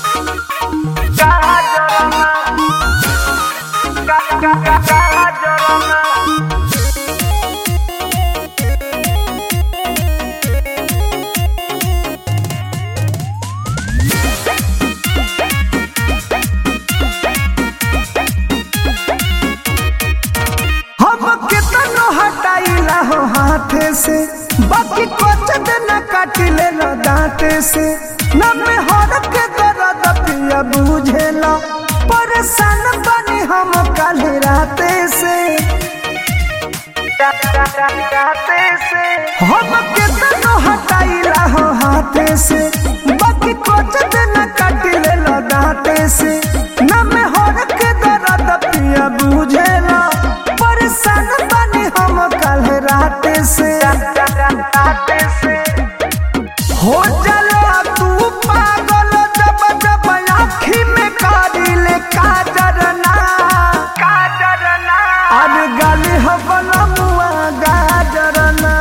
हाथे से बाकी कुछ दिन काटिले न दांते से न में हर के दर्द पिया बुझेला परेशान बनी हम कल राते से हम कितना हटाइला हो हाथे से बाकी कुछ दिन काटिले न दांते से न में हर के दर्द पिया बुझेला परेशान बनी हम कल राते से हो जाला तू पागल जब जब आँखी में कारिले काजरना अरे गाली हो बलमुआ गाजरना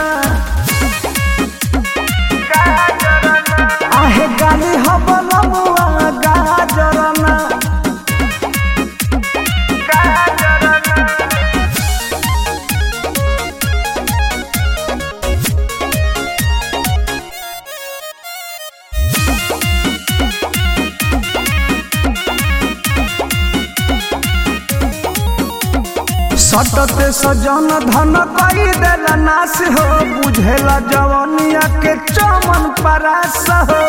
आहे गाली हो बलमुआ गाजरना सटते सजन धन कई देला नाश हो बुझेला जवनिया के चमन परास हो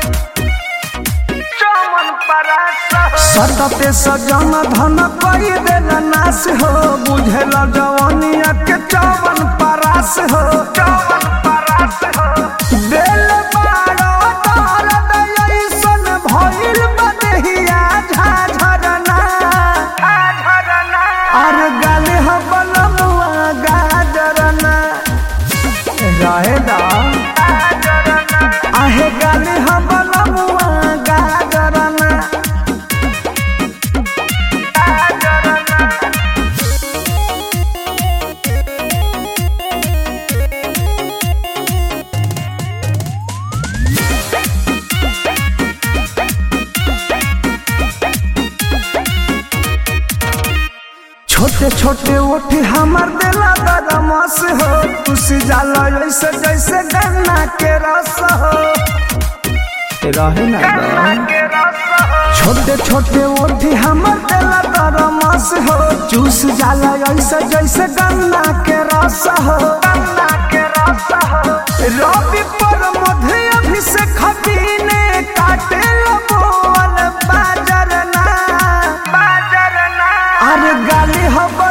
सटते सजन धन कई देला नाश हो बुझेला जवनिया के चमन परास हो दिल बारो दर्द ऐसन भइल बदेहिया झाझरना अरे गाली हो बलमुआ गाजरना रहेदा आहे गाली हो बलमुआ गाजरना छोटे छोटे ओठी हमर दिला बदमाश हो तुसी जाला ऐसे जैसे गन्ना के रस हो रहे ना छोटे छोटे ओठी हमर दिला बदमाश हो चूस जाला ऐसे जैसे गन्ना के रस हो रवि पर मध्य अभिषेक खबीने काटे बोल बाजरना अरे गाली हो